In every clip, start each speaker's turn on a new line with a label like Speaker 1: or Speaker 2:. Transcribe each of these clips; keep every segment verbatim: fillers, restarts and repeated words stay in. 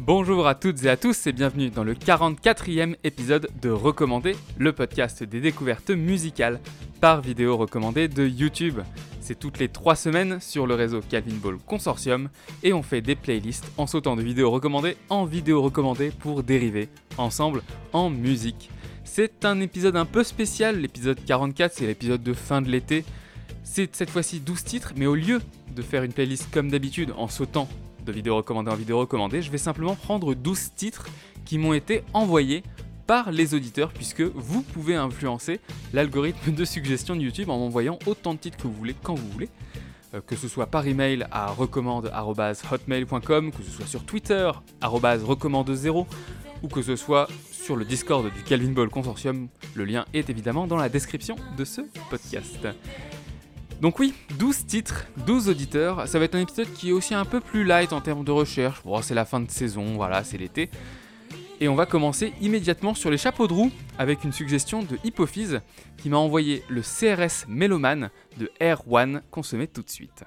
Speaker 1: Bonjour à toutes et à tous et bienvenue dans le quarante-quatrième épisode de Recommandé, le podcast des découvertes musicales par vidéo recommandée de YouTube. C'est toutes les trois semaines sur le réseau Calvin Ball Consortium et on fait des playlists en sautant de vidéos recommandées en vidéos recommandées pour dériver ensemble en musique. C'est un épisode un peu spécial, l'épisode quarante-quatre, c'est l'épisode de fin de l'été. C'est cette fois-ci douze titres, mais au lieu de faire une playlist comme d'habitude en sautant de vidéos recommandées en vidéos recommandées, je vais simplement prendre douze titres qui m'ont été envoyés par les auditeurs, puisque vous pouvez influencer l'algorithme de suggestion de YouTube en m'envoyant autant de titres que vous voulez, quand vous voulez, euh, que ce soit par email à recommande arobase hotmail point com, que ce soit sur Twitter arobase recommande zéro, ou que ce soit sur le Discord du Calvin Ball Consortium. Le lien est évidemment dans la description de ce podcast. Donc oui, douze titres, douze auditeurs, ça va être un épisode qui est aussi un peu plus light en termes de recherche. Bon, c'est la fin de saison, voilà, c'est l'été. Et on va commencer immédiatement sur les chapeaux de roue avec une suggestion de Hypophyse qui m'a envoyé le C R S Meloman de R un qu'on se met tout de suite.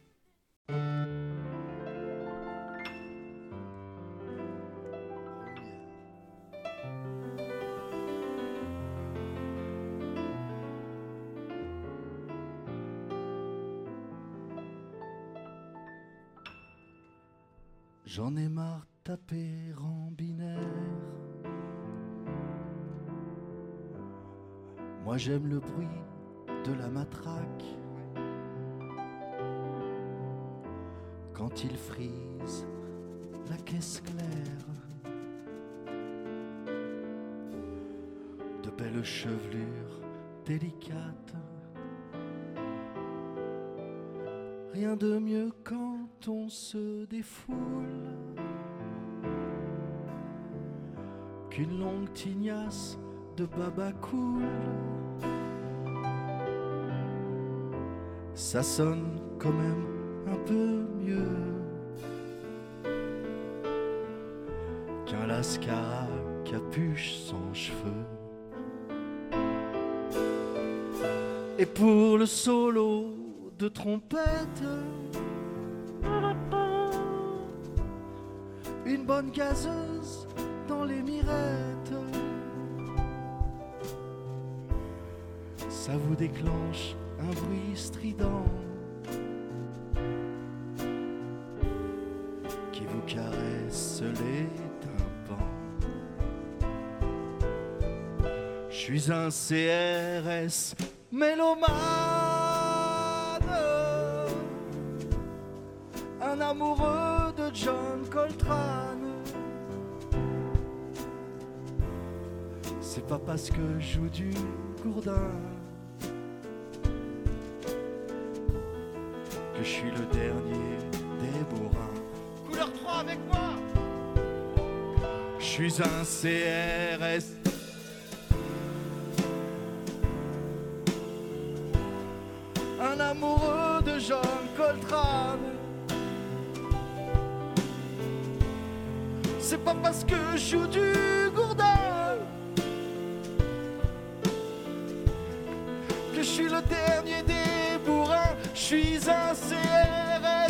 Speaker 2: J'en ai marre de taper en binaire. Moi j'aime le bruit de la matraque quand il frise la caisse claire. De belles chevelures délicates, rien de mieux quand on se défoule qu'une longue tignasse de baba cool. Ça sonne quand même un peu mieux qu'un lascar capuche sans cheveux. Et pour le solo de trompette, une bonne gazeuse dans les mirettes, ça vous déclenche un bruit strident qui vous caresse les tympans. Je suis un C R S mélomane, un amoureux de John Coltrane. C'est pas parce que je joue du gourdin que je suis le dernier des bourrins. Couleur trois avec moi. Je suis un C R S, un amoureux de John Coltrane. C'est pas parce que je joue du gourdin que je suis le dernier des bourrins. Je suis un C R S,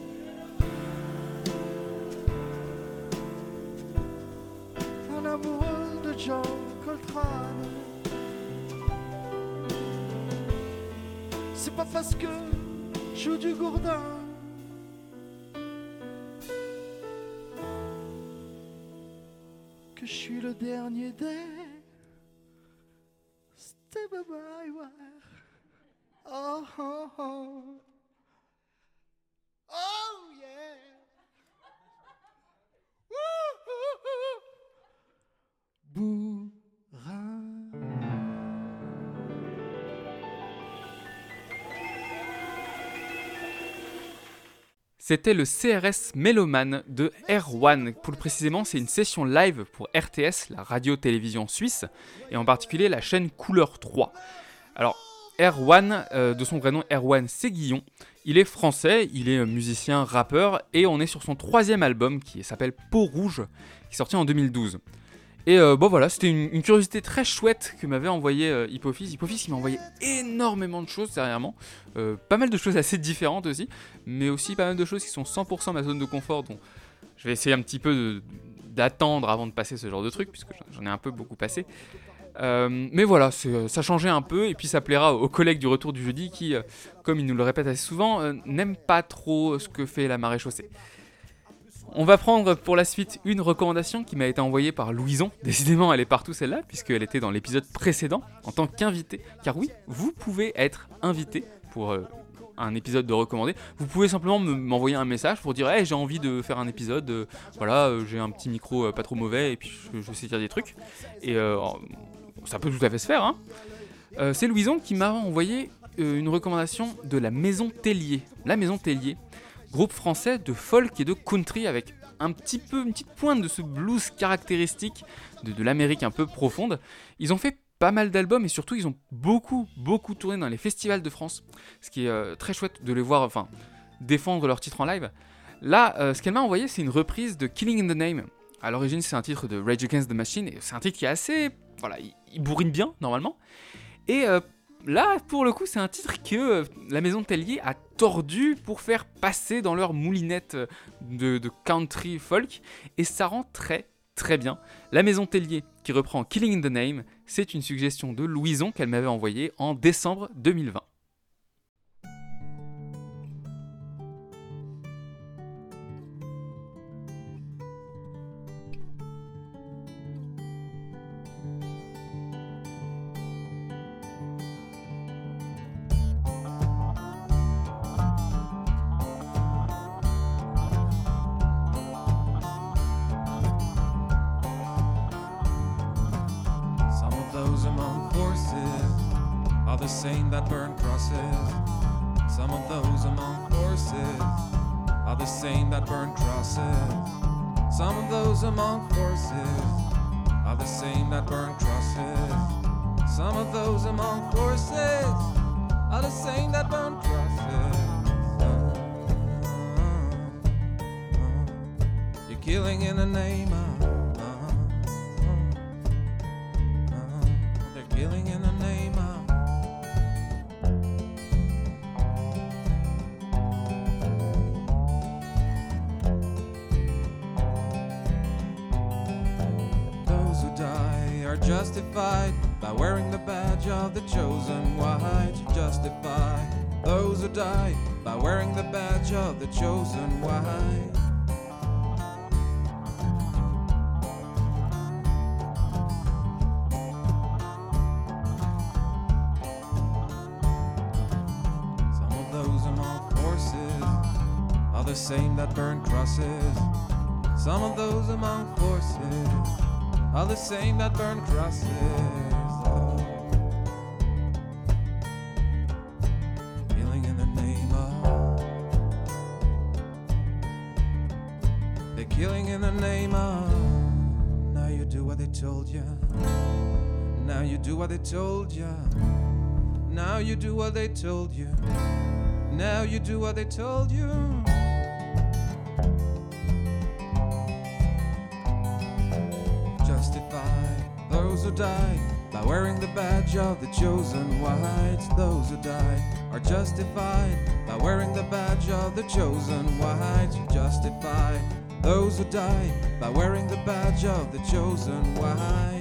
Speaker 2: un amoureux de John Coltrane. C'est pas parce que je joue du gourdin que je suis le dernier des Stay bye bye bye. Oh oh oh. Oh yeah. Woo, bourrin.
Speaker 1: C'était le C R S Meloman de R un. Plus précisément, c'est une session live pour R T S, la radio-télévision suisse, et en particulier la chaîne Couleur trois. Alors, R un, euh, de son vrai nom R un Séguillon, il est français, il est musicien, rappeur, et on est sur son troisième album qui s'appelle Peau Rouge, qui est sorti en deux mille douze. Et euh, bon voilà, c'était une, une curiosité très chouette que m'avait envoyé euh, Hypophyse. Hypophyse qui m'a envoyé énormément de choses dernièrement, euh, pas mal de choses assez différentes aussi, mais aussi pas mal de choses qui sont cent pour cent ma zone de confort, dont je vais essayer un petit peu de, d'attendre avant de passer ce genre de truc, puisque j'en ai un peu beaucoup passé. Euh, mais voilà, c'est, ça changeait un peu, et puis ça plaira aux collègues du retour du jeudi qui, euh, comme ils nous le répètent assez souvent, euh, n'aiment pas trop ce que fait la marée chaussée. On va prendre pour la suite une recommandation qui m'a été envoyée par Louison. Décidément, elle est partout celle-là, puisqu'elle était dans l'épisode précédent en tant qu'invitée. Car oui, vous pouvez être invité pour euh, un épisode de recommandé. Vous pouvez simplement me, m'envoyer un message pour dire hey, j'ai envie de faire un épisode, euh, voilà, euh, j'ai un petit micro euh, pas trop mauvais et puis je, je sais dire des trucs. Et euh, ça peut tout à fait se faire. Hein. Euh, c'est Louison qui m'a envoyé euh, une recommandation de la Maison Tellier. La Maison Tellier, groupe français de folk et de country avec un petit peu, une petite pointe de ce blues caractéristique de, de l'Amérique un peu profonde. Ils ont fait pas mal d'albums et surtout ils ont beaucoup, beaucoup tourné dans les festivals de France. Ce qui est euh, très chouette de les voir, enfin, défendre leur titre en live. Là, euh, ce qu'elle m'a envoyé, c'est une reprise de Killing in the Name. À l'origine, c'est un titre de Rage Against the Machine et c'est un titre qui est assez... Voilà, il, il bourrine bien, normalement. Et... Euh, Là, pour le coup, c'est un titre que euh, la Maison Tellier a tordu pour faire passer dans leur moulinette de, de country folk, et ça rend très très bien. La Maison Tellier, qui reprend Killing in the Name, c'est une suggestion de Louison qu'elle m'avait envoyée en décembre deux mille vingt.
Speaker 3: The same that burn crosses. Some of those among forces are the same that burn crosses. Some of those among forces are the same that burn crosses. Some of those among forces are the same that burn crosses. You're killing in the name of. They're killing in the name of. Justified by wearing the badge of the chosen white. Justify those who die by wearing the badge of the chosen white. Some of those among forces are the same that burn crosses. Some of those among forces are the same that burn crosses. Oh. Killing in the name of. They're killing in the name of. Now you do what they told you. Now you do what they told you. Now you do what they told you. Now you do what they told you. Those who die by wearing the badge of the chosen white. Those who die are justified by wearing the badge of the chosen white. Justify those who die by wearing the badge of the chosen white.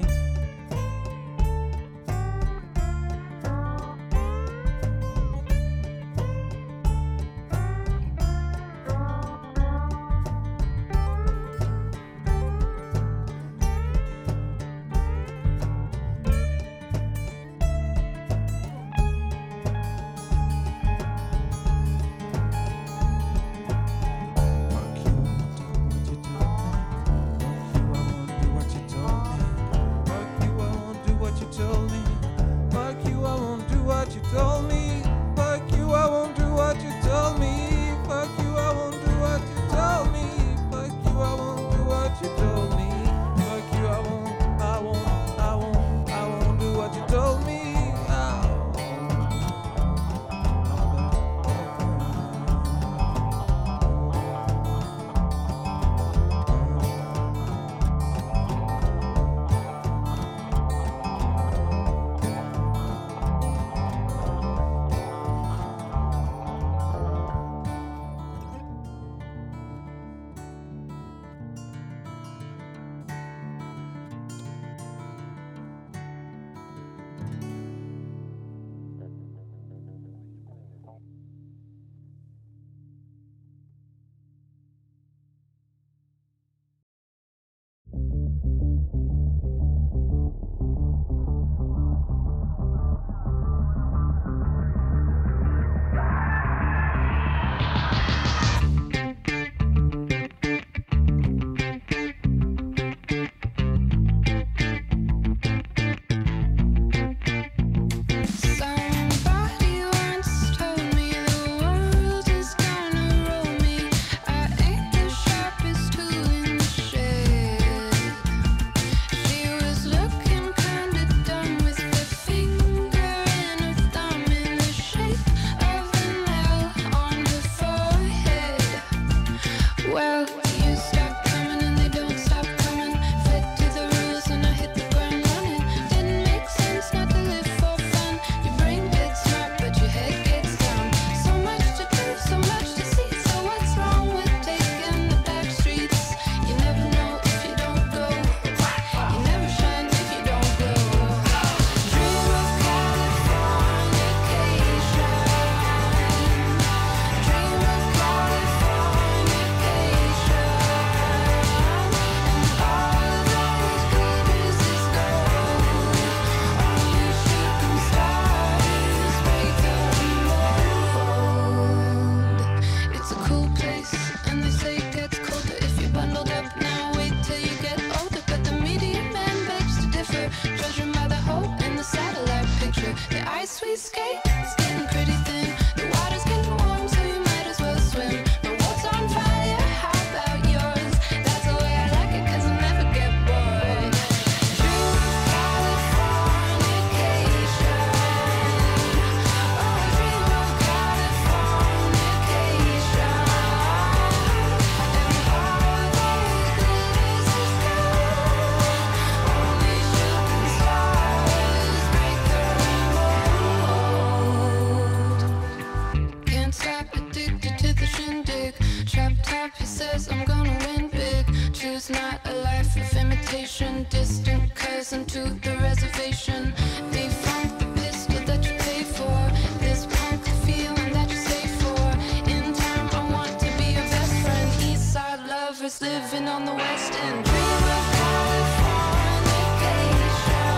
Speaker 4: station, distant cousin to the reservation. Defunct the pistol that you pay for. This punk the feeling that you stay for. In time I want to be your best friend. East side lovers living on the west end. Dream of Californication.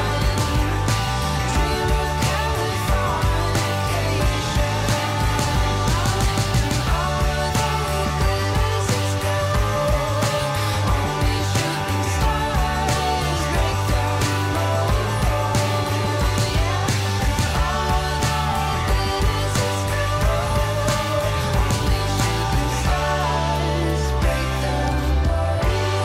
Speaker 4: Dream of Californication. And all that glitters is gold. Only shooting stars break the mold. Yeah. And all that glitters is gold. Only shooting stars break the mold.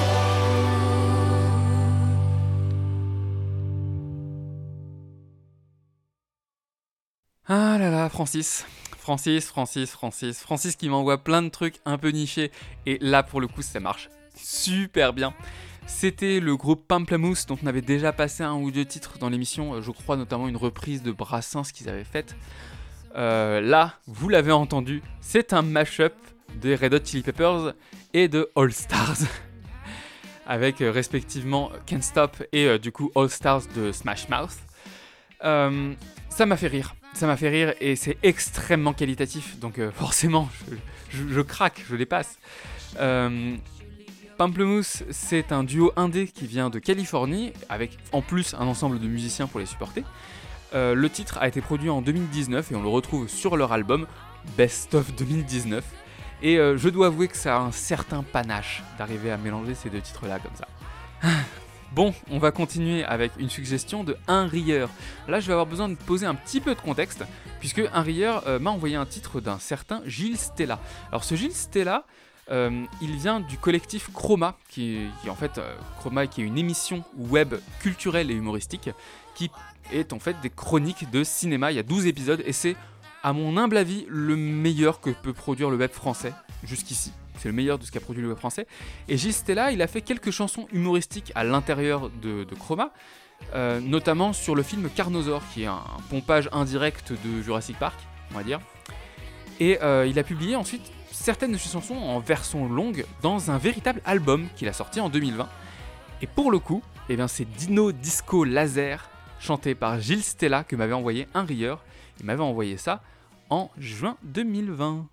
Speaker 1: Ah là là, Francis. Francis, Francis, Francis. Francis qui m'envoie plein de trucs un peu nichés. Et là, pour le coup, ça marche super bien. C'était le groupe Pamplemousse dont on avait déjà passé un ou deux titres dans l'émission. Je crois notamment une reprise de Brassens qu'ils avaient faite. Euh, là, vous l'avez entendu, c'est un mash-up des Red Hot Chili Peppers et de All Stars. Avec euh, respectivement Can't Stop et euh, du coup All Stars de Smash Mouth. Euh, ça m'a fait rire. Ça m'a fait rire et c'est extrêmement qualitatif. Donc euh, forcément, je, je, je craque, je les passe. Euh, Pamplemousse, c'est un duo indé qui vient de Californie, avec en plus un ensemble de musiciens pour les supporter. Euh, le titre a été produit en deux mille dix-neuf et on le retrouve sur leur album Best of deux mille dix-neuf. Et euh, je dois avouer que ça a un certain panache d'arriver à mélanger ces deux titres-là comme ça. Bon, on va continuer avec une suggestion de Un Rieur. Là, je vais avoir besoin de poser un petit peu de contexte, puisque Un Rieur euh, m'a envoyé un titre d'un certain Gilles Stella. Alors ce Gilles Stella, euh, il vient du collectif Chroma, qui est, qui est en fait euh, Chroma, qui est une émission web culturelle et humoristique, qui est en fait des chroniques de cinéma. Il y a douze épisodes et c'est, à mon humble avis, le meilleur que peut produire le web français jusqu'ici. C'est le meilleur de ce qu'a produit le web français. Et Gilles Stella, il a fait quelques chansons humoristiques à l'intérieur de, de Chroma, euh, notamment sur le film Carnosaur, qui est un, un pompage indirect de Jurassic Park, on va dire. Et euh, il a publié ensuite certaines de ses chansons en version longue dans un véritable album qu'il a sorti en deux mille vingt. Et pour le coup, eh bien, c'est Dino Disco Laser, chanté par Gilles Stella, que m'avait envoyé Un Rieur. Il m'avait envoyé ça en juin deux mille vingt.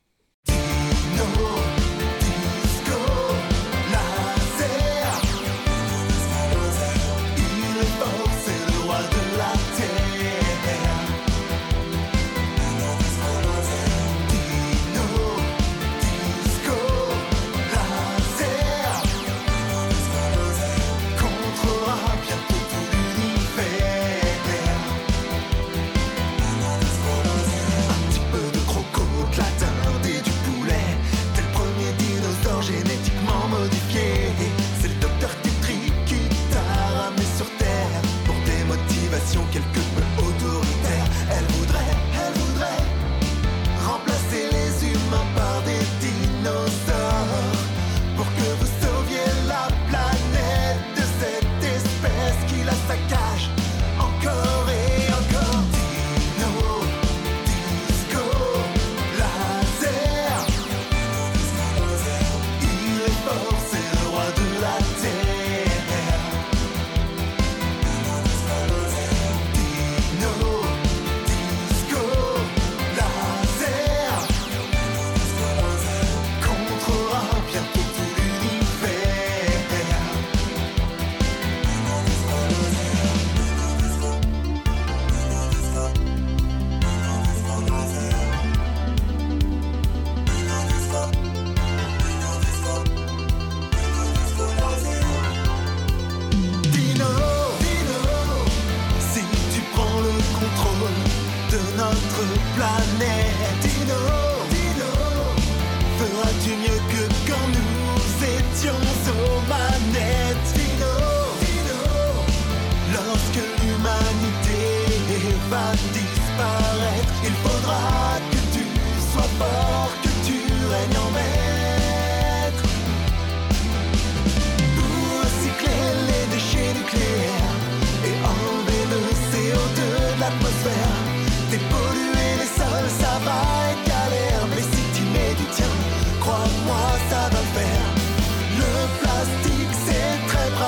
Speaker 2: Quelque peu autoritaire, elle voudrait, elle voudrait remplacer les humains par des dinosaures pour que vous sauviez la planète de cette espèce qui la saccage encore et encore. Dino, disco, laser, il est fort, c'est le roi de la terre. Planète, Dino, Dino, feras-tu mieux que quand nous étions aux manettes, Dino, Dino, lorsque l'humanité va disparaître, il faudra que tu sois fort, que tu règnes en maître, pour recycler les déchets nucléaires et enlever le C O deux de l'atmosphère. Dépolluer les sols, ça va être galère. Mais si tu mets du tien, crois-moi, ça va le faire. Le plastique, c'est très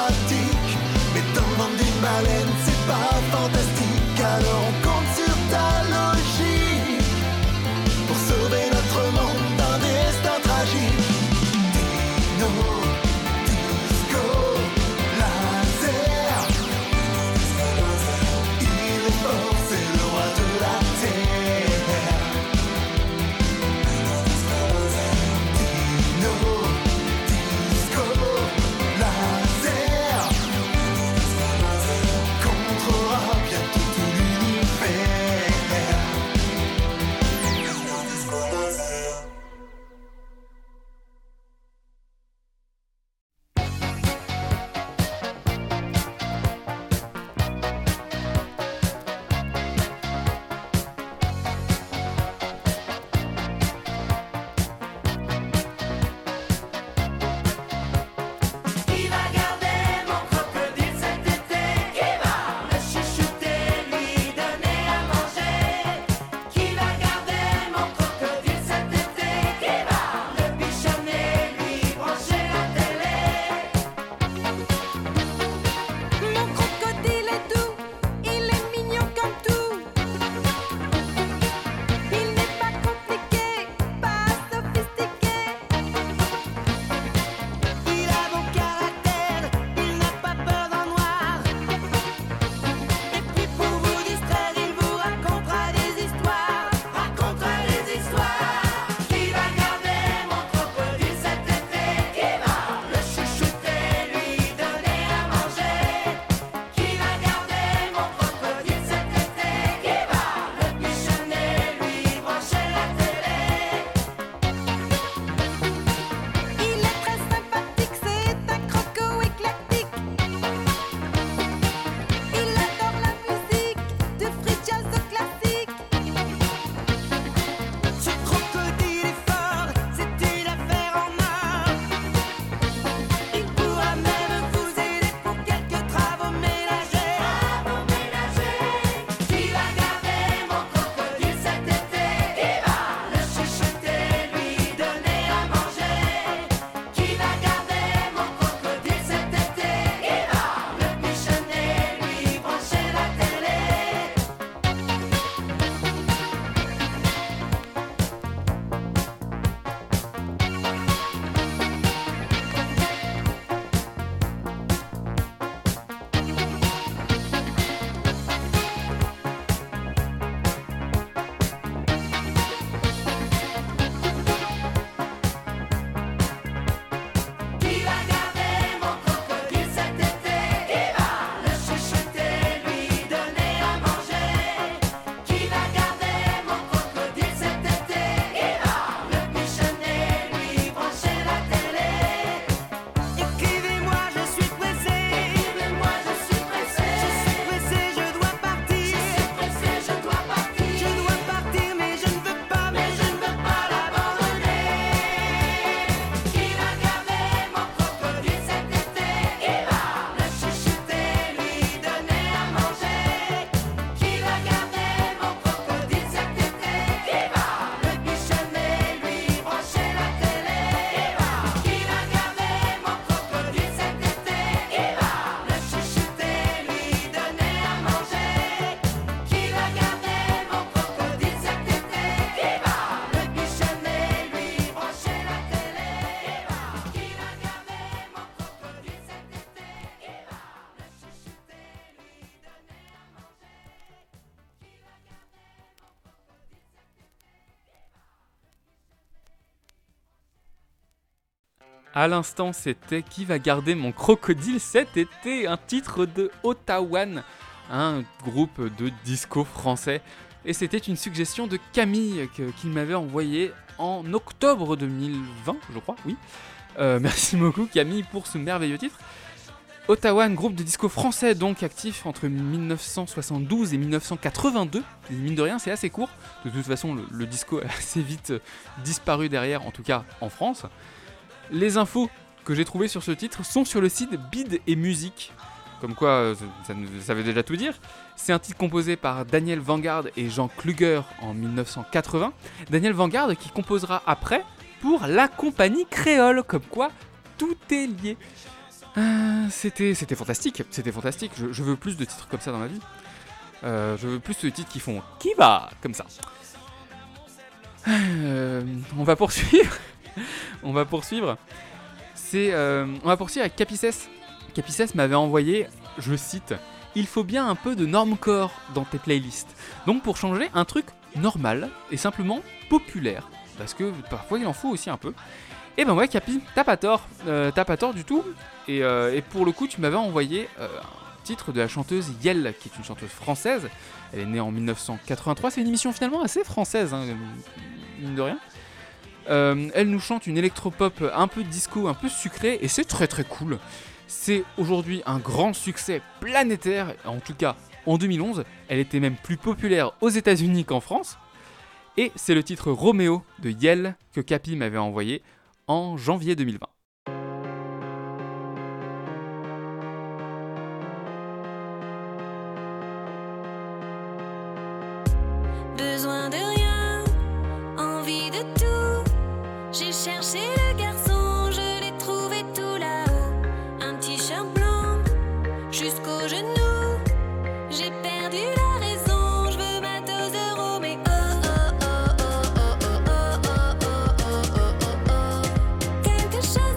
Speaker 1: À l'instant, c'était Qui va garder mon crocodile cet été, un titre de Otawan, un groupe de disco français. Et c'était une suggestion de Camille que, qu'il m'avait envoyée en octobre deux mille vingt, je crois, oui. Euh, merci beaucoup Camille pour ce merveilleux titre. Otawan, groupe de disco français donc actif entre dix-neuf cent soixante-douze et dix-neuf cent quatre-vingt-deux. Et mine de rien, c'est assez court. De toute façon, le, le disco a assez vite disparu derrière, en tout cas en France. Les infos que j'ai trouvées sur ce titre sont sur le site Bid et Musique. Comme quoi, ça, ça veut déjà tout dire. C'est un titre composé par Daniel Vanguard et Jean Kluger en dix-neuf cent quatre-vingts. Daniel Vanguard qui composera après pour la compagnie créole. Comme quoi, tout est lié. Euh, c'était, c'était fantastique, c'était fantastique. Je, je veux plus de titres comme ça dans ma vie. Euh, je veux plus de titres qui font « Qui va ?» comme ça. Euh, on va poursuivre. on va poursuivre. C'est, euh, on va poursuivre avec Capicès. Capicès m'avait envoyé, je cite, « Il faut bien un peu de normcore dans tes playlists. » Donc pour changer, un truc normal et simplement populaire. Parce que parfois il en faut aussi un peu. Et ben ouais Capi, t'as pas tort, euh, t'as pas tort du tout. Et, euh, et pour le coup tu m'avais envoyé euh, un titre de la chanteuse Yel, qui est une chanteuse française. Elle est née en dix-neuf cent quatre-vingt-trois, c'est une émission finalement assez française, hein, mine de rien. Euh, elle nous chante une électropop un peu disco, un peu sucrée, et c'est très très cool. C'est aujourd'hui un grand succès planétaire, en tout cas en deux mille onze. Elle était même plus populaire aux États-Unis qu'en France. Et c'est le titre Roméo de Yel que Capi m'avait envoyé en janvier deux mille vingt.
Speaker 5: Besoin de rien, envie de tout. J'ai cherché le garçon, je l'ai trouvé tout là-haut. Un t-shirt blanc jusqu'aux genoux. J'ai perdu la raison, je veux ma dose de Roméo. Oh oh oh oh oh oh oh oh oh oh oh. Quelque chose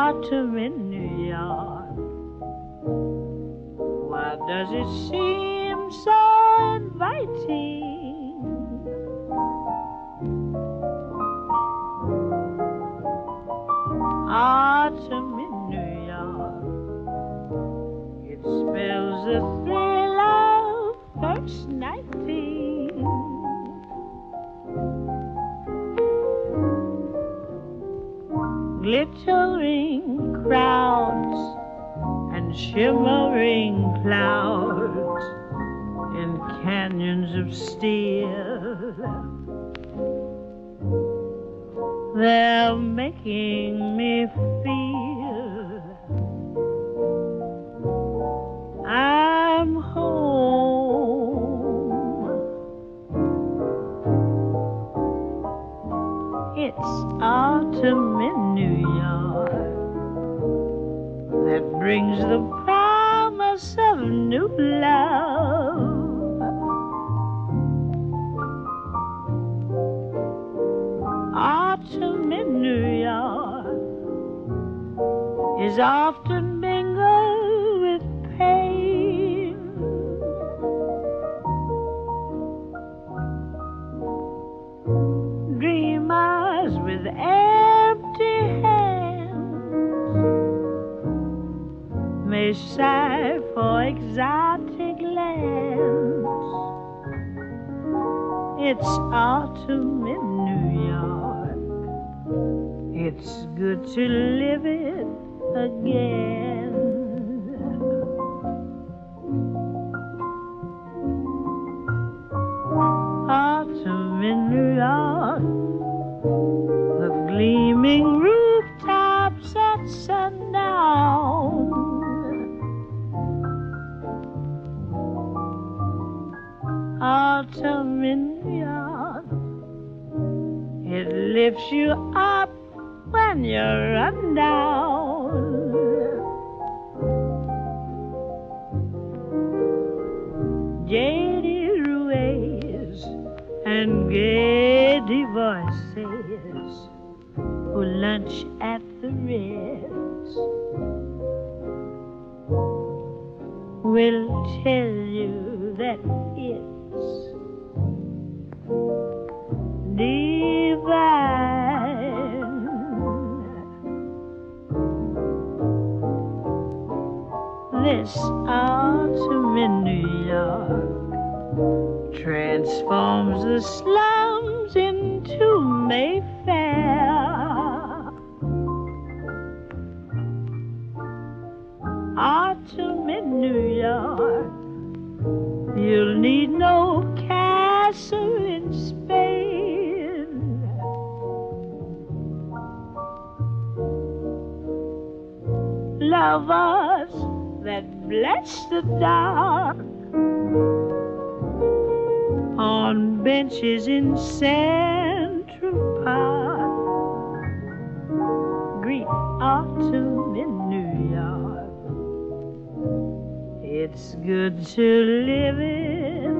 Speaker 6: autumn in New York. Why does it seem so inviting? Autumn in New York, it spells the thrill of first nighting. Glittering crowds and shimmering clouds in canyons of steel, they're making me feel I'm home. It's autumn in New York that brings the promise of new love. Autumn in New York is often mingled with pain. Dreamers with empty hands may sigh for exotic lands. It's autumn in New York. It's good to live it again. Autumn in New York, the gleaming rooftops at sundown. Autumn in New York, it lifts you up when you're run down. Jaded ways and gay voices who lunch at the Ritz will tell you that it's divine. This autumn in New York transforms the slums into Mayfair. Autumn in New York, you'll need no castle in Spain. Lovers that bless the dark on benches in Central Park greet autumn in New York. It's good to live it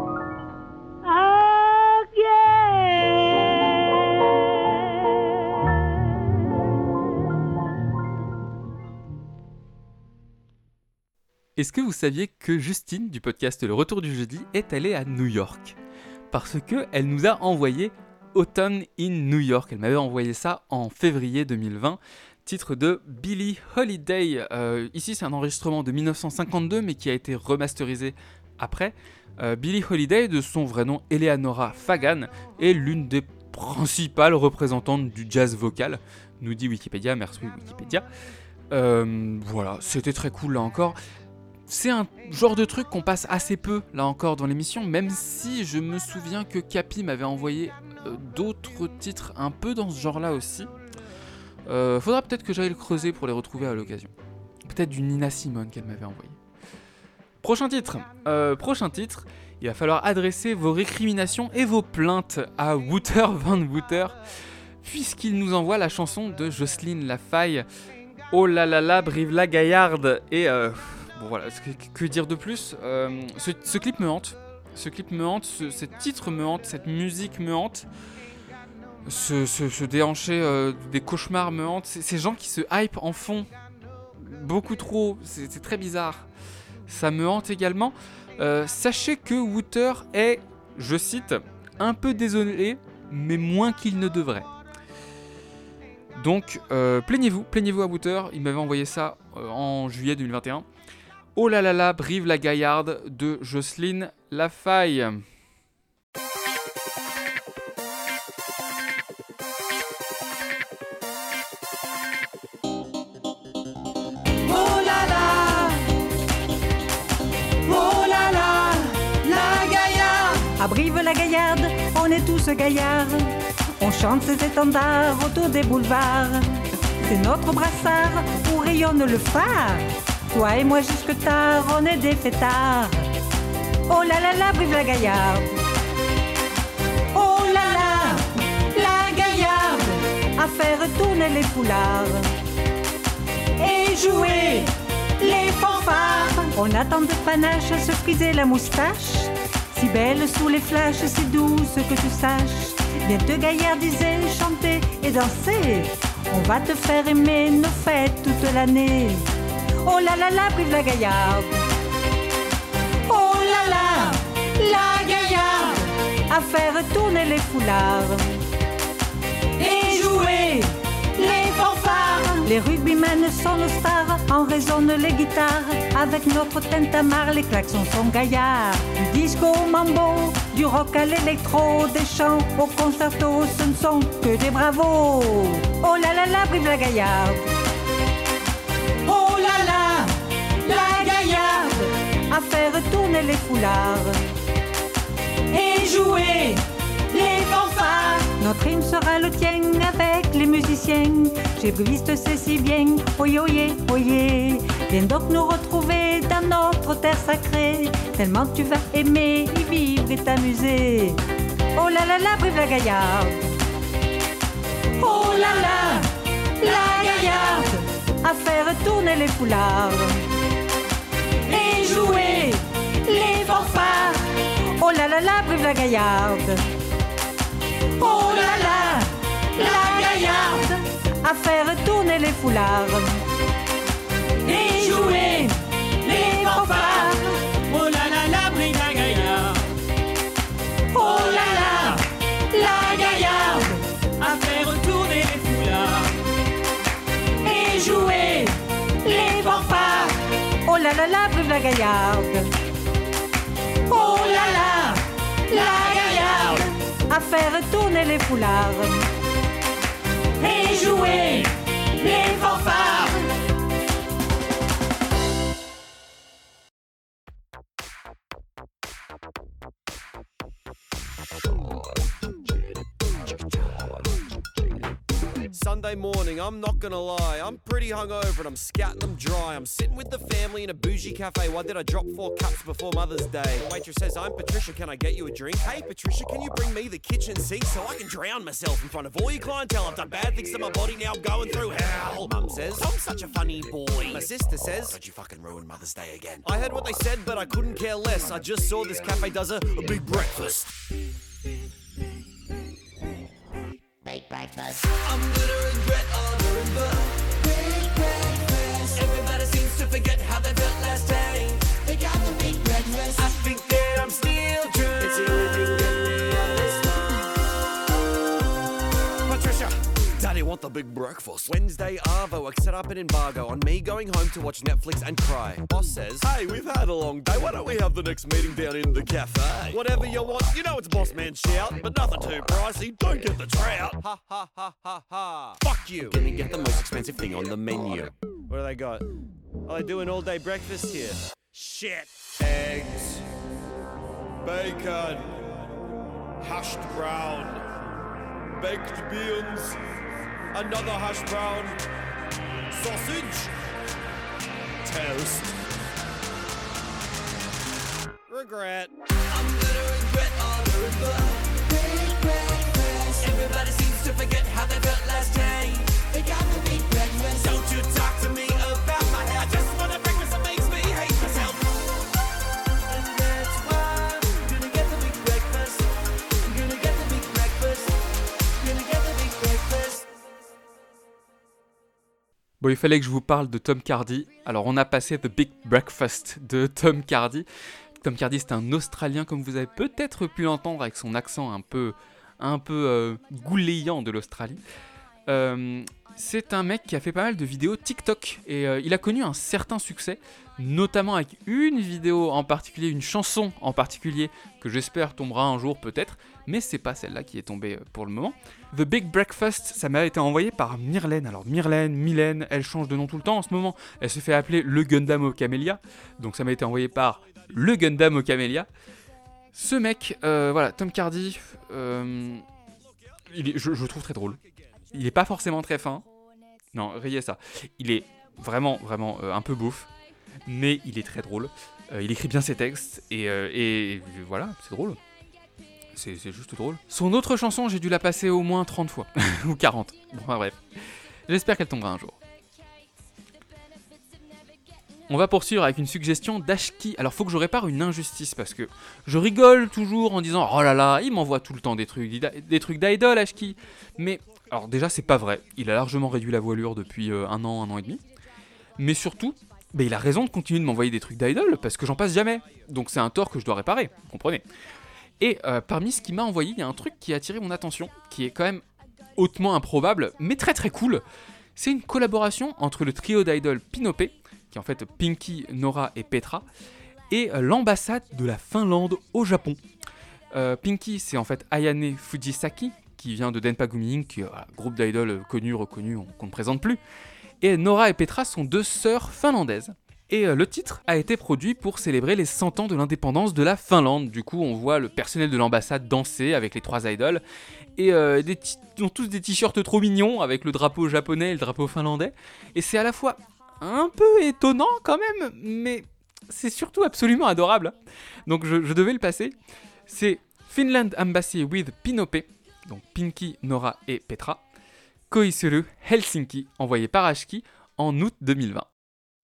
Speaker 1: Est-ce que vous saviez que Justine du podcast Le Retour du Jeudi est allée à New York ? Parce qu'elle nous a envoyé Autumn in New York. Elle m'avait envoyé ça en février deux mille vingt, titre de Billie Holiday. Euh, ici, c'est un enregistrement de dix-neuf cent cinquante-deux, mais qui a été remasterisé après. Euh, Billie Holiday, de son vrai nom Eleanora Fagan, est l'une des principales représentantes du jazz vocal, nous dit Wikipédia, merci Wikipédia. Euh, voilà, c'était très cool là encore. C'est un genre de truc qu'on passe assez peu, là encore, dans l'émission, même si je me souviens que Capi m'avait envoyé euh, d'autres titres un peu dans ce genre-là aussi. Euh, faudra peut-être que j'aille le creuser pour les retrouver à l'occasion. Peut-être du Nina Simone qu'elle m'avait envoyé. Prochain titre, euh, prochain titre, il va falloir adresser vos récriminations et vos plaintes à Wouter Van Wouter, puisqu'il nous envoie la chanson de Jocelyne Lafaille, Oh là là là, Brive la Gaillarde, et... Euh, Bon voilà, que, que dire de plus, euh, ce, ce clip me hante, ce clip me hante, ce, ce titre me hante, cette musique me hante. se, se, se déhancher, euh, des cauchemars me hantent. C'est ces gens qui se hype en fond beaucoup trop, c'est, c'est très bizarre. Ça me hante également. Euh, sachez que Wouter est, je cite, un peu désolé, mais moins qu'il ne devrait. Donc, euh, plaignez-vous, plaignez-vous à Wouter. Il m'avait envoyé ça euh, en juillet deux mille vingt et un. Oh là là là, Brive-la-Gaillarde de Jocelyne Lafaille.
Speaker 7: Oh là là, oh là là, la Gaillarde. À Brive-la-Gaillarde, on est tous gaillards. On chante ces étendards autour des boulevards. C'est notre brassard où rayonne le phare. Toi et moi jusque tard, on est des fêtards. Oh là là là, Brive-la-Gaillarde. Oh là là, la Gaillarde. À faire tourner les foulards et jouer les fanfares. On attend de panache se friser la moustache. Si belle sous les flashs, si douce que tu saches. Viens te gaillardiser, chanter et danser. On va te faire aimer nos fêtes toute l'année. Oh là là là, Brive-la-Gaillarde. Oh là là, la Gaillarde. À faire tourner les foulards et jouer les fanfares. Les rugbymen sont nos stars, en résonnent les guitares. Avec notre tintamarre, les klaxons sont gaillards. Du disco au mambo, du rock à l'électro, des chants au concerto, ce ne sont que des bravos. Oh là là là, Brive-la-Gaillarde. Oh là là, la Gaillarde. À faire tourner les foulards et jouer les fanfares. Notre hymne sera le tien avec les musiciens. Chez Bruviste c'est si bien, oye oye oye. Viens donc nous retrouver dans notre terre sacrée. Tellement tu vas aimer y vivre et t'amuser. Oh là là là, Brive-la-Gaillarde. Oh là là, la Gaillarde. À faire tourner les foulards et jouer les fanfares. Oh là là là, Brive-la-Gaillarde. Oh là là, la Gaillarde. À faire tourner les foulards et jouer les fanfares.
Speaker 8: Oh là là, la Brive-la-Gaillarde.
Speaker 7: Oh là là, la Gaillarde.
Speaker 8: À faire tourner les foulards
Speaker 7: et jouer les fanfares. Oh là là là, Brive-la-Gaillarde. Oh là là, la Gaillarde. À faire tourner les foulards et jouer les fanfares.
Speaker 9: Sunday morning, I'm not gonna lie, I'm pretty hungover and I'm scouting them dry. I'm sitting with the family in a bougie cafe. Why did I drop four cups before Mother's Day? The waitress says, I'm Patricia, can I get you a drink? Hey Patricia, can you bring me the kitchen sink so I can drown myself in front of all your clientele? I've done bad things to my body, now I'm going through hell. Mum says, I'm such a funny boy. My sister says, don't you fucking ruin Mother's Day again. I heard what they said, but I couldn't care less. I just saw this cafe does a, a big breakfast.
Speaker 10: Big breakfast.
Speaker 2: I'm gonna regret all the remember. Big breakfast.
Speaker 8: Everybody seems to forget how they felt last day.
Speaker 2: They got the big breakfast.
Speaker 8: I think that I'm still drunk.
Speaker 9: It's the only thing getting me out of this Patricia, Daddy want the big breakfast. Wednesday Arvo, I set up an embargo on me going home to watch Netflix and cry. Boss says, hey, we've had a long day, why don't we have the next meeting down in the cafe? Whatever you want, you know it's boss man shout, but nothing too pricey, don't get the trout. Ha ha ha ha ha. Fuck you. Gonna get the most expensive thing on the menu. What do they got? Are they doing all day breakfast here? Shit. Eggs, bacon, hashed brown, baked beans, another hash brown, sausage, toast. Regret.
Speaker 2: I'm gonna regret all the remember. Big breakfast.
Speaker 8: Everybody seems to forget how they felt last day.
Speaker 2: They got the big breakfast.
Speaker 8: Don't you talk to me about my hair. I just want a breakfast that makes me hate myself.
Speaker 2: And that's why I'm gonna get the big breakfast. I'm gonna get the big breakfast. I'm gonna get
Speaker 1: Bon, il fallait que je vous parle de Tom Cardy. Alors, on a passé The Big Breakfast de Tom Cardy. Tom Cardy, c'est un Australien, comme vous avez peut-être pu l'entendre avec son accent un peu, un peu euh, gouléant de l'Australie. Euh, c'est un mec qui a fait pas mal de vidéos TikTok et euh, il a connu un certain succès, notamment avec une vidéo en particulier, une chanson en particulier que j'espère tombera un jour peut-être, mais c'est pas celle-là qui est tombée pour le moment. The Big Breakfast, ça m'a été envoyé par Myrlène. Alors Myrlène, Mylène, elle change de nom tout le temps en ce moment. Elle se fait appeler le Gundam au Camélia, donc ça m'a été envoyé par le Gundam au Camélia. Ce mec, euh, voilà, Tom Cardy, euh, il est, je, je le trouve très drôle. Il est pas forcément très fin. Non, rayez ça. Il est vraiment, vraiment euh, un peu beauf, mais il est très drôle. Euh, il écrit bien ses textes et, euh, et, et voilà, c'est drôle. C'est, c'est juste drôle. Son autre chanson, j'ai dû la passer au moins trente fois, ou quarante. Bon, enfin, bref. J'espère qu'elle tombera un jour. On va poursuivre avec une suggestion d'Ashki. Alors, faut que je répare une injustice, parce que je rigole toujours en disant « Oh là là, il m'envoie tout le temps des trucs, des trucs d'idol, Ashki !» Mais, alors déjà, c'est pas vrai. Il a largement réduit la voilure depuis euh, un an, un an et demi. Mais surtout, bah, il a raison de continuer de m'envoyer des trucs d'idol, parce que j'en passe jamais. Donc c'est un tort que je dois réparer, vous comprenez. Et euh, parmi ce qu'il m'a envoyé, il y a un truc qui a attiré mon attention, qui est quand même hautement improbable, mais très très cool. C'est une collaboration entre le trio d'idol Pinopé, qui est en fait Pinky, Nora et Petra, et euh, l'ambassade de la Finlande au Japon. Euh, Pinky, c'est en fait Ayane Fujisaki, qui vient de Denpa Gumi Inc, qui est un groupe d'idoles connu, reconnu, qu'on ne présente plus. Et Nora et Petra sont deux sœurs finlandaises. Et euh, le titre a été produit pour célébrer les cent ans de l'indépendance de la Finlande. Du coup, on voit le personnel de l'ambassade danser avec les trois idoles. Et euh, des t- ils ont tous des t-shirts trop mignons avec le drapeau japonais et le drapeau finlandais. Et c'est à la fois un peu étonnant quand même, mais c'est surtout absolument adorable. Donc je, je devais le passer. C'est Finland Embassy with Pinopé, donc Pinky, Nora et Petra. Koisuru Helsinki, envoyé par Ashki en août deux mille vingt.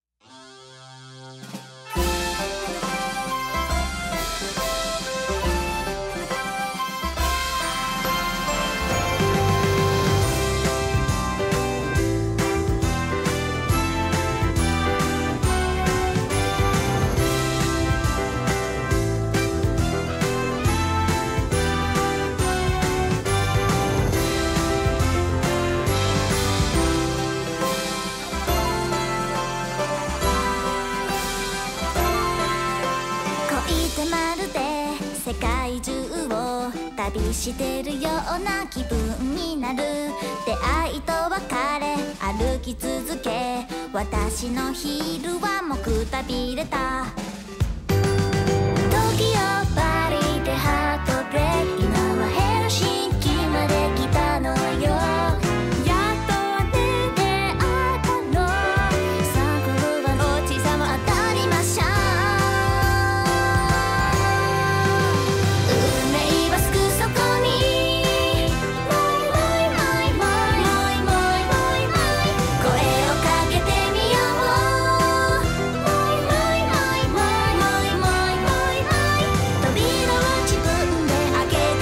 Speaker 11: 旅してるような気分になる出会いと別れ歩き続け私のヒールはもくたびれた時をバリでハートブレイク今はヘルシンキまで来たのよやっとね出会ったのサンクルは落ちさも当たりましょう運命はすぐそこにもいもいもいもいもいもいもい声をかけてみようもいもいもいもいもいもいもい扉を自分で開けて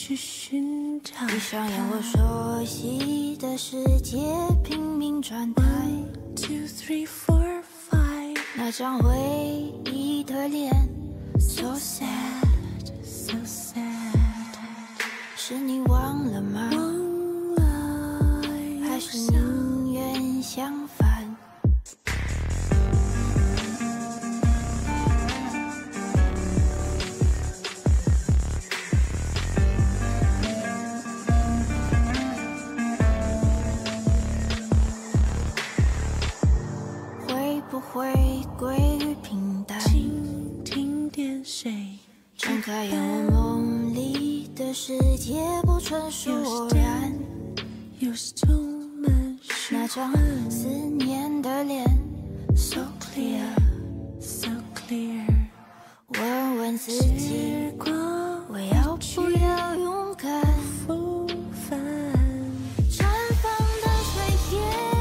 Speaker 12: 去寻找
Speaker 11: 闭上眼，我熟悉的世界拼命转台。
Speaker 12: One, two, three, four, five，
Speaker 11: 那张回忆的脸 ，so sad，so
Speaker 12: sad，
Speaker 11: 是你忘了吗？
Speaker 12: 忘了，
Speaker 11: 还是宁愿相反？回归于平淡，
Speaker 12: 蜻蜓点水，
Speaker 11: 睁开眼，我梦里的世界不纯属偶然，
Speaker 12: 有时充满虚
Speaker 11: 那张
Speaker 12: 幻，
Speaker 11: 思念的脸 ，so clear，so
Speaker 12: clear，
Speaker 11: 问问自己，我要不要勇敢
Speaker 12: 复返？
Speaker 11: 绽放的水仙。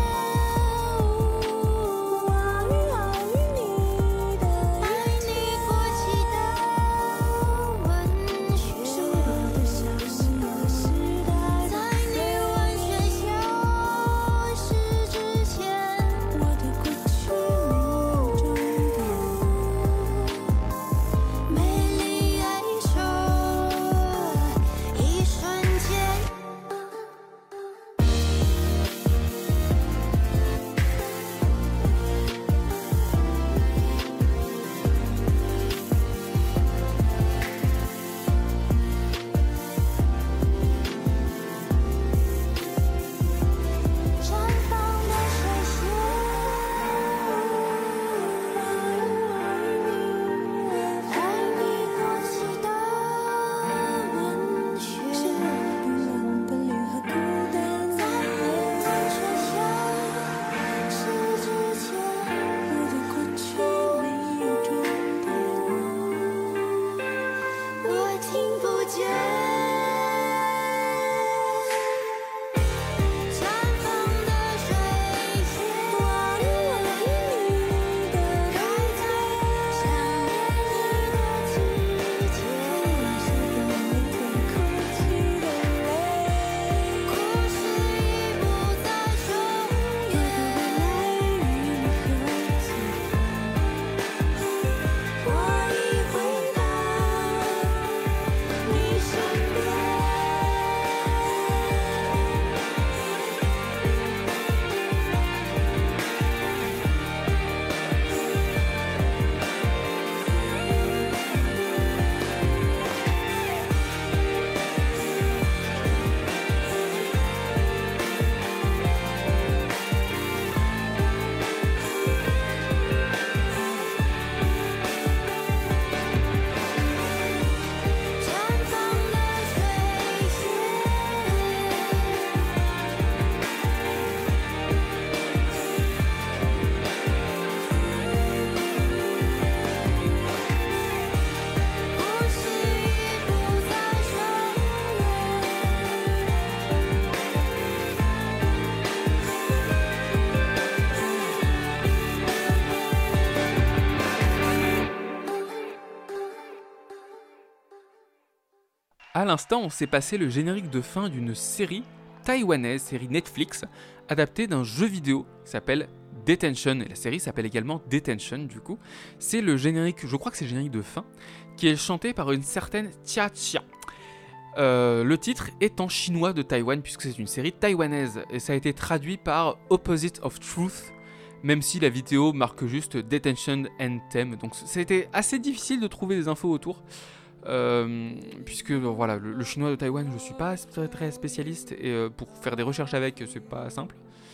Speaker 1: À l'instant, on s'est passé le générique de fin d'une série taïwanaise, série Netflix, adaptée d'un jeu vidéo qui s'appelle Detention, et la série s'appelle également Detention du coup. C'est le générique, je crois que c'est le générique de fin, qui est chanté par une certaine Tia Chia. Euh, le titre est en chinois de Taïwan puisque c'est une série taïwanaise, et ça a été traduit par Opposite of Truth, même si la vidéo marque juste Detention End Theme, donc ça a été assez difficile de trouver des infos autour. Euh, puisque voilà, le, le chinois de Taïwan, je suis pas très, très spécialiste et euh, pour faire des recherches avec, c'est pas simple.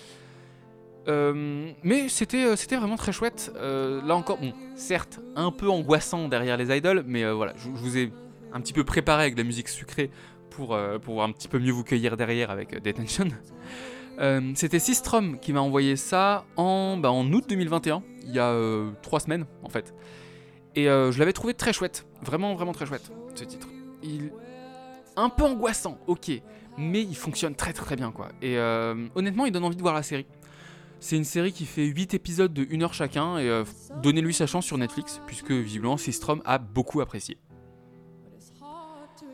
Speaker 1: Euh, mais c'était, c'était vraiment très chouette. Euh, là encore, bon, certes, un peu angoissant derrière les idoles, mais euh, voilà, je, je vous ai un petit peu préparé avec de la musique sucrée pour, euh, pour un petit peu mieux vous cueillir derrière avec euh, Detention. Euh, c'était Sistrom qui m'a envoyé ça en, bah, en août deux mille vingt et un, il y a euh, trois semaines en fait. Et euh, je l'avais trouvé très chouette, vraiment vraiment très chouette ce titre. Il un peu angoissant, ok, mais il fonctionne très très bien quoi. Et euh, honnêtement, il donne envie de voir la série. C'est une série qui fait huit épisodes de une heure chacun et euh, donnez-lui sa chance sur Netflix puisque visiblement Sistrom a beaucoup apprécié.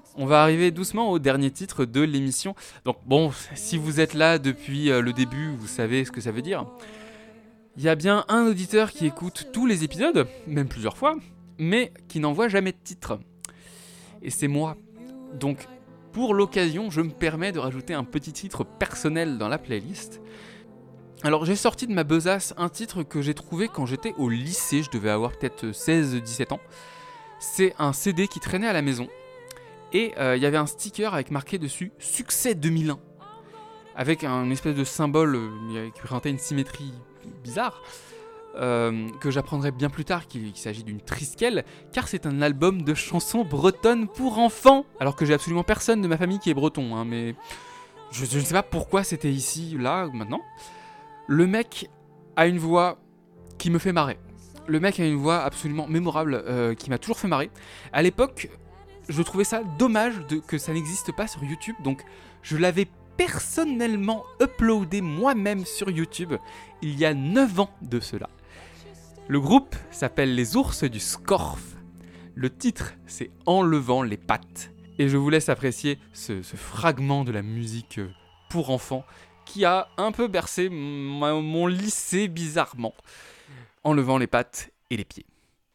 Speaker 1: On va arriver doucement au dernier titre de l'émission. Donc bon, si vous êtes là depuis euh, le début, vous savez ce que ça veut dire. Il y a bien un auditeur qui écoute tous les épisodes, même plusieurs fois, mais qui n'envoie jamais de titre. Et c'est moi. Donc, pour l'occasion, je me permets de rajouter un petit titre personnel dans la playlist. Alors, j'ai sorti de ma besace un titre que j'ai trouvé quand j'étais au lycée, je devais avoir peut-être seize dix-sept ans. C'est un C D qui traînait à la maison. Et il euh, y avait un sticker avec marqué dessus « Succès deux mille un », avec un espèce de symbole euh, qui présentait une symétrie bizarre, euh, que j'apprendrai bien plus tard qu'il, qu'il s'agit d'une triskel, car c'est un album de chansons bretonnes pour enfants, alors que j'ai absolument personne de ma famille qui est breton, hein, mais je, je ne sais pas pourquoi c'était ici, là, maintenant. Le mec a une voix qui me fait marrer. Le mec a une voix absolument mémorable, euh, qui m'a toujours fait marrer. À l'époque, je trouvais ça dommage de, que ça n'existe pas sur YouTube, donc je l'avais personnellement uploadé moi-même sur YouTube il y a neuf ans de cela. Le groupe s'appelle Les Ours du Scorf. Le titre, c'est Enlevant les pattes. Et je vous laisse apprécier ce, ce fragment de la musique pour enfants qui a un peu bercé m- mon lycée bizarrement. Enlevant les pattes et les pieds.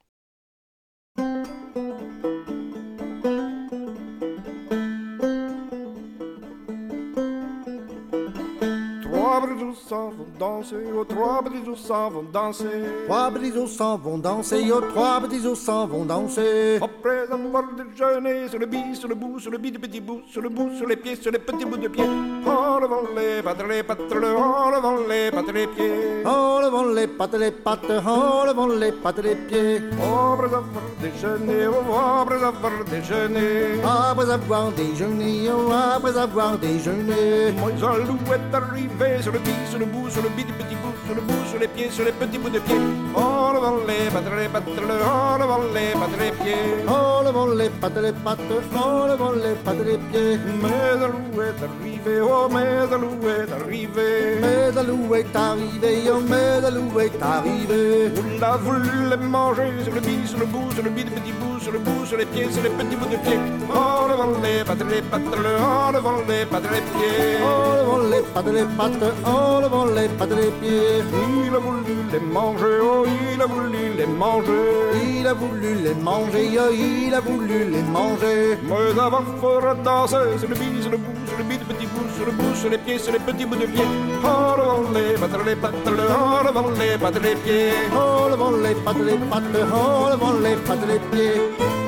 Speaker 13: Trois brisous s'en vont danser, oh trois brisous s'en vont danser.
Speaker 14: Trois brisous s'en vont danser, oh trois brisous s'en vont danser.
Speaker 13: Après avoir déjeuné sur le bis, sur le bout, sur le bit de petits bouts, sur le bout, sur les pieds, sur les petits bouts de pieds. En levant les pattes, les pattes, en levant les pattes, les pieds.
Speaker 14: En levant les pattes, les pattes, en levant les pattes, les pieds.
Speaker 13: Après avoir déjeuné, oh après avoir déjeuné.
Speaker 14: Après avoir déjeuné, oh après avoir déjeuné.
Speaker 13: Moi Alouette arrivé sur le bis, sur le bout, sur le bit de petits bouts, sur le bout, sur les pieds, sur les petits bouts de pieds. En levant les pattes, les pattes, en levant les pattes, les pieds.
Speaker 14: En levant les pattes, les pattes, en levant les pattes, les pieds.
Speaker 13: Mais Alouette arrivé, oh mais Alouette arrivé.
Speaker 14: Mais Alouette arrivé, oh mais Alouette arrivé.
Speaker 13: On a voulu les manger sur le bis, sur le bout, sur le bit de petits bouts, sur le bout, sur les pieds, sur les petits bouts de pieds. En levant les pattes, les pattes, en levant les pattes, les pieds.
Speaker 14: En levant les pattes, les pattes, en levant les pattes, les pieds.
Speaker 13: Il a voulu les manger, oh il a voulu les manger.
Speaker 14: Il a voulu les manger, oh il a voulu les manger.
Speaker 13: Mais avant fera danser sur le bis, sur le bout, sur le bit de petits bouts, sur le bout, sur les pieds, sur les petits bouts de pieds. En levant les pattes, les pattes, en levant les pattes, les pieds.
Speaker 14: En levant les pattes, les pattes, en levant les pattes, les pieds.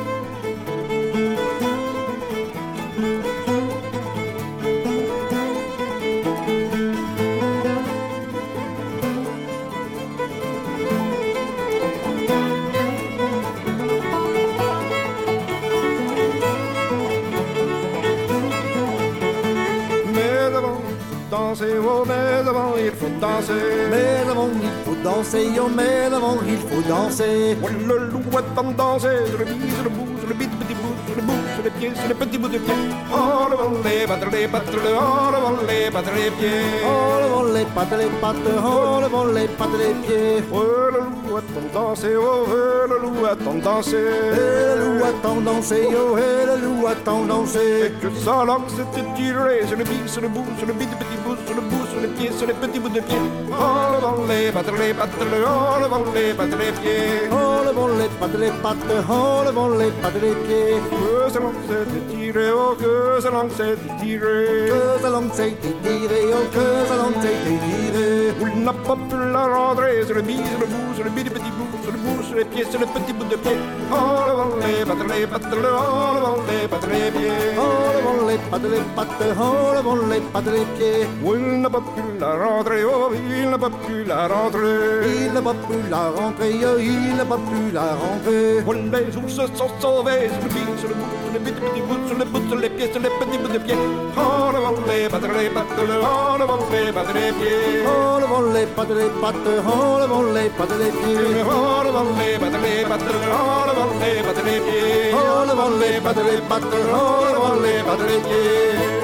Speaker 13: Oh, mais avant il faut danser.
Speaker 14: Mais avant il faut danser, oh mais avant il faut danser.
Speaker 13: Oh, le loup attend danser sur le bis, sur le bout, sur le bit, petit bout, sur le bout, sur les pieds, sur les petits bouts de pieds. En levant les pattes, les pattes, en levant les pattes, les pieds.
Speaker 14: En levant les pattes, les pattes, en levant les pattes, les pieds.
Speaker 13: Oh, le loup attend danser, oh, le loup attend danser.
Speaker 14: Et le loup attend danser, oh, et le loup attend danser.
Speaker 13: Et que sa langue s'était tirée sur le bis, sur le bout, sur le bit, petit bout, sur le bout, sur les pieds, sur les petits bouts de pieds. En levant les pattes, les pattes, en levant les pattes, les pieds.
Speaker 14: En levant les pattes, les pattes, en levant les pattes, les pieds.
Speaker 13: Que sa langue s'était tirée, oh, que sa langue s'était tirée.
Speaker 14: Que sa langue s'était tirée, oh, que sa langue s'était tirée.
Speaker 13: Il n'a pas pu la rentrer sur le bis, sur le bout, sur le bit, des petits bouts, sur le bout, sur les pieds, sur les petits bouts de pieds. En levant les pattes, les pattes, en levant les pattes, les pieds.
Speaker 14: En levant les pattes, les pattes, en levant les pattes, les pieds.
Speaker 13: Il n'a pas pu la rentrer, oh, il n'a pas pu la rentrer.
Speaker 14: Il n'a pas pu la rentrer, oh, il n'a pas pu la rentrer.
Speaker 13: Oh, les ours se sont sauvés sur le bis, sur le bout, sur le bit, des petits bouts, sur le bout, sur les pieds, sur les petits bouts de pieds. En levant les pattes, les pattes, en levant les pattes, les pieds.
Speaker 14: En levant les pattes, les pattes, en levant les pattes, les pieds.
Speaker 13: En levant les pattes, les pattes, en levant les pattes, les pieds.
Speaker 14: En levant les pattes, les pattes, en levant les pattes, les pieds.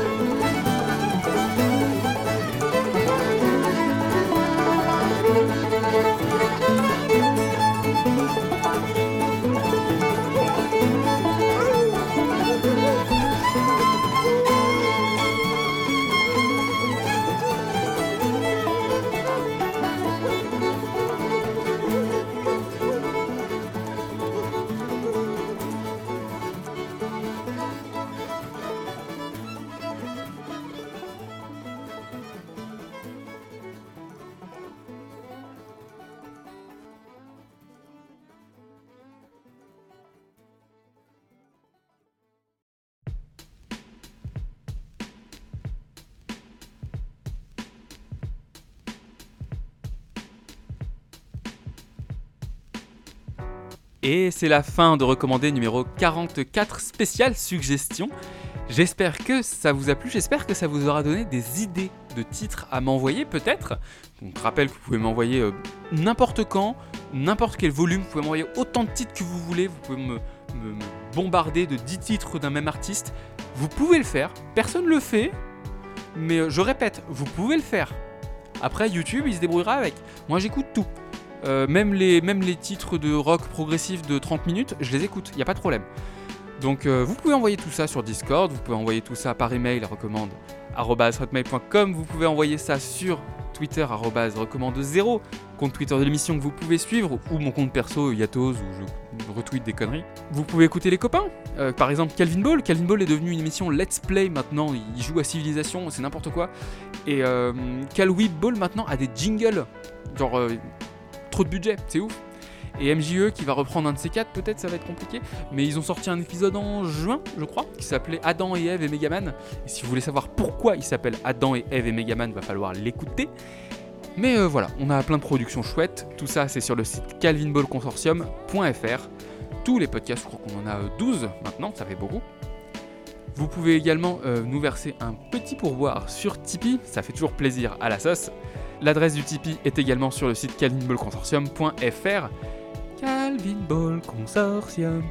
Speaker 1: Et c'est la fin de Recommandé numéro quarante-quatre, spécial suggestion. J'espère que ça vous a plu, j'espère que ça vous aura donné des idées de titres à m'envoyer peut-être. Donc je rappelle que vous pouvez m'envoyer euh, n'importe quand, n'importe quel volume, vous pouvez m'envoyer autant de titres que vous voulez, vous pouvez me, me, me bombarder de dix titres d'un même artiste. Vous pouvez le faire, personne ne le fait, mais euh, je répète, vous pouvez le faire. Après YouTube, il se débrouillera avec. Moi j'écoute tout. Euh, même, les, même les titres de rock progressif de trente minutes, je les écoute, il n'y a pas de problème. Donc euh, vous pouvez envoyer tout ça sur Discord, vous pouvez envoyer tout ça par email à recommande arobase hotmail point com, vous pouvez envoyer ça sur Twitter arobase recommande zéro, compte Twitter de l'émission que vous pouvez suivre, ou mon compte perso Yatos où je retweet des conneries. Vous pouvez écouter les copains, euh, par exemple Calvin Ball. Calvin Ball est devenu une émission Let's Play maintenant, il joue à Civilisation, c'est n'importe quoi. Et euh, Calwee Ball maintenant a des jingles, genre euh, trop de budget, c'est ouf. Et M J E qui va reprendre un de ces quatre, peut-être ça va être compliqué, mais ils ont sorti un épisode en juin, je crois, qui s'appelait Adam et Ève et Megaman. Et si vous voulez savoir pourquoi il s'appelle Adam et Ève et Megaman, va falloir l'écouter. Mais euh, voilà, on a plein de productions chouettes, tout ça c'est sur le site calvin ball consortium point f r. Tous les podcasts, je crois qu'on en a douze maintenant, ça fait beaucoup. Vous pouvez également euh, nous verser un petit pourboire sur Tipeee, ça fait toujours plaisir à la sauce. L'adresse du Tipeee est également sur le site calvin ball consortium point f r. Calvin Ball Consortium.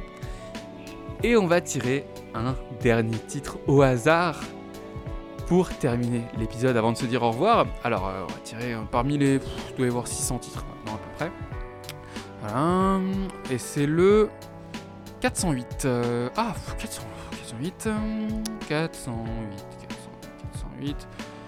Speaker 1: Et on va tirer un dernier titre au hasard pour terminer l'épisode avant de se dire au revoir. Alors, euh, on va tirer euh, parmi les... Pff, je dois y avoir six cents titres maintenant à peu près. Voilà. Et c'est le quatre cent huit. Euh, ah, quatre cents, quatre cent huit. quatre cent huit. quatre cent huit.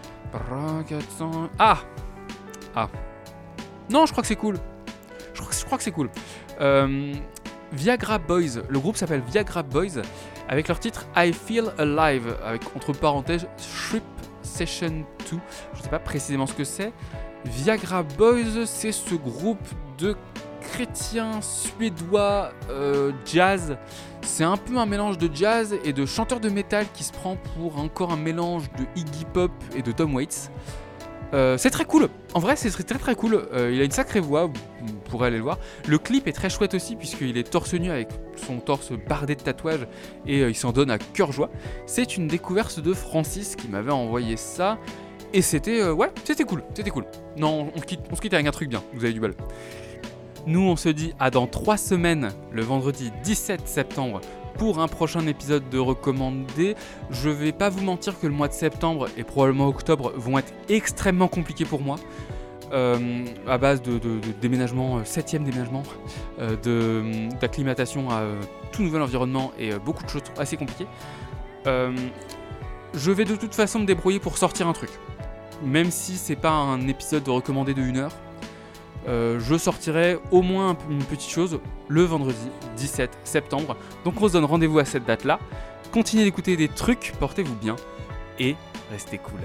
Speaker 1: quatre cents... Ah Ah. Non, je crois que c'est cool. Je crois que, je crois que c'est cool. Euh, Viagra Boys, le groupe s'appelle Viagra Boys, avec leur titre I Feel Alive, avec entre parenthèses Strip Session deux. Je ne sais pas précisément ce que c'est. Viagra Boys, c'est ce groupe de chrétiens suédois euh, jazz. C'est un peu un mélange de jazz et de chanteurs de métal qui se prend pour encore un mélange de Iggy Pop et de Tom Waits. Euh, c'est très cool, en vrai c'est très très cool, euh, il a une sacrée voix, vous pourrez aller le voir. Le clip est très chouette aussi puisqu'il est torse nu avec son torse bardé de tatouages et euh, il s'en donne à cœur joie. C'est une découverte de Francis qui m'avait envoyé ça et c'était, euh, ouais, c'était cool, c'était cool. Non, on se, quitte, on se quitte avec un truc bien, vous avez du bol. Nous on se dit à dans trois semaines, le vendredi dix-sept septembre, pour un prochain épisode de Recommandé. Je vais pas vous mentir que le mois de septembre et probablement octobre vont être extrêmement compliqués pour moi. Euh, à base de, de, de déménagement, euh, septième déménagement, euh, de, d'acclimatation à euh, tout nouvel environnement et euh, beaucoup de choses assez compliquées. Euh, je vais de toute façon me débrouiller pour sortir un truc. Même si c'est pas un épisode de Recommandé de une heure. Euh, je sortirai au moins une petite chose le vendredi dix-sept septembre. Donc on se donne rendez-vous à cette date-là. Continuez d'écouter des trucs, portez-vous bien et restez cool.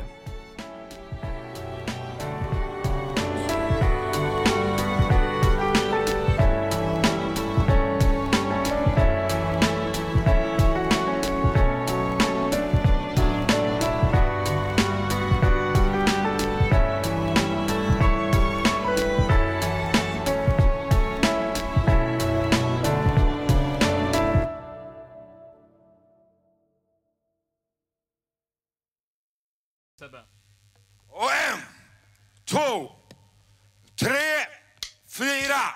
Speaker 15: En, två, tre, fyra.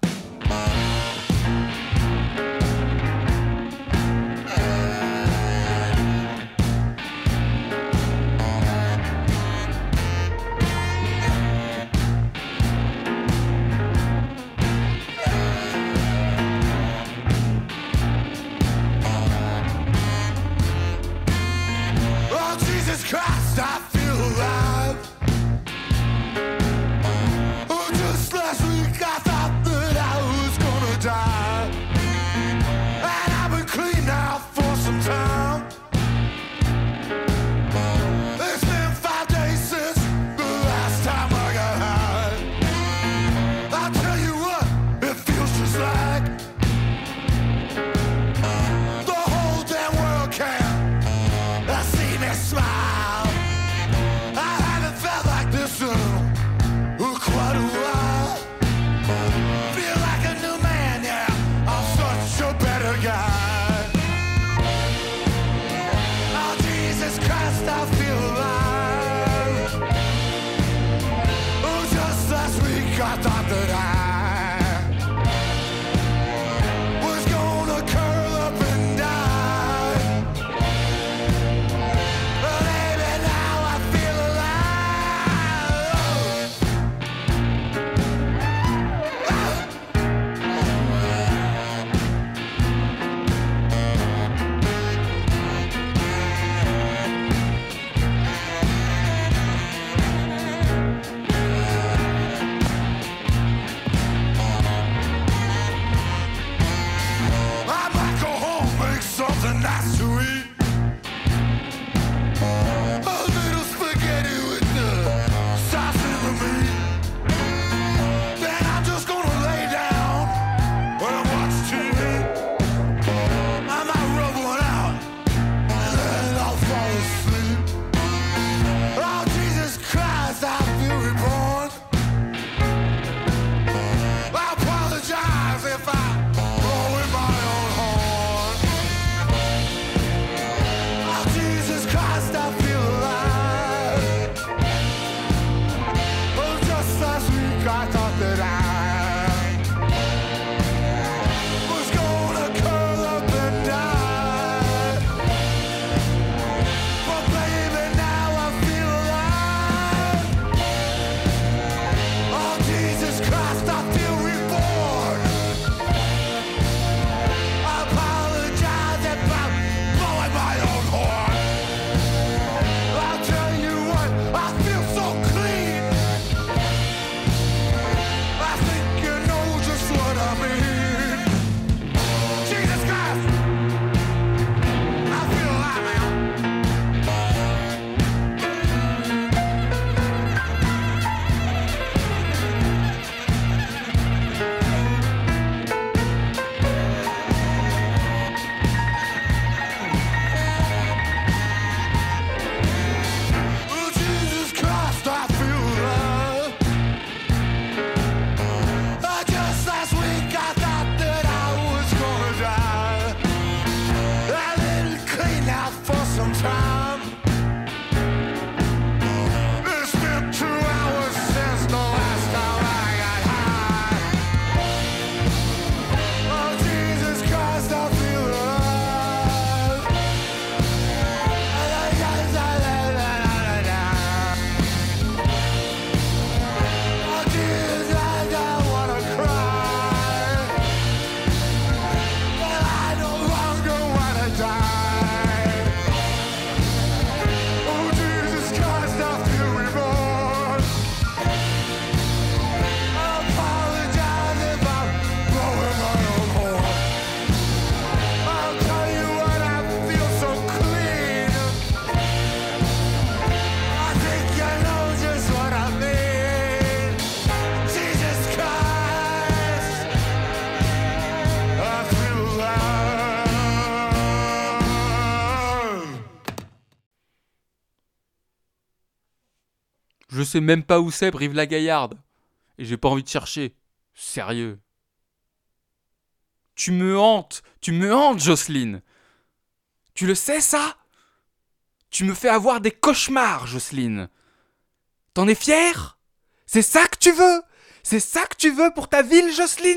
Speaker 15: Oh, Jesus Christ, I feel alive. Oh, just last week I thought
Speaker 1: Je sais même pas où c'est, Brive-la-Gaillarde. Et j'ai pas envie de chercher. Sérieux. Tu me hantes, tu me hantes, Jocelyne. Tu le sais, ça ? Tu me fais avoir des cauchemars, Jocelyne. T'en es fière ? C'est ça que tu veux ? C'est ça que tu veux pour ta ville, Jocelyne ?